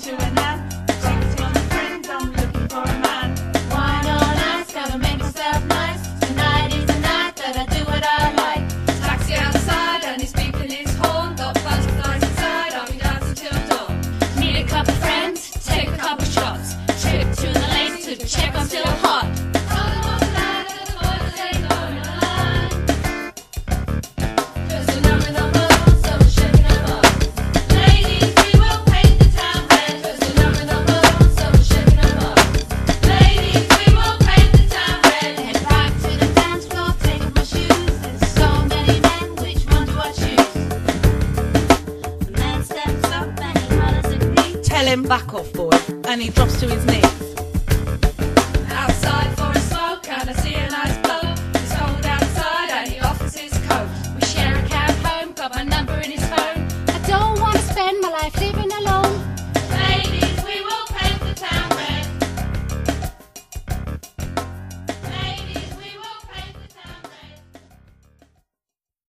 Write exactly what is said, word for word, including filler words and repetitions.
to a nan. Take to my friend, I'm looking for a man. Wine on ice, gotta make myself nice. Tonight is the night that I do what I like. Taxi outside and he's beeping his horn. Got butterflies inside, I'll be dancing till dawn. Need a couple friends, take a couple shots. Trip to the lake to check I'm still hot. Tell him back off, boy, and he drops to his knees. Outside for a smoke and I see a nice bloke. It's cold outside and he offers his coat. We share a cab home, got my number in his phone. I don't wanna spend my life living alone.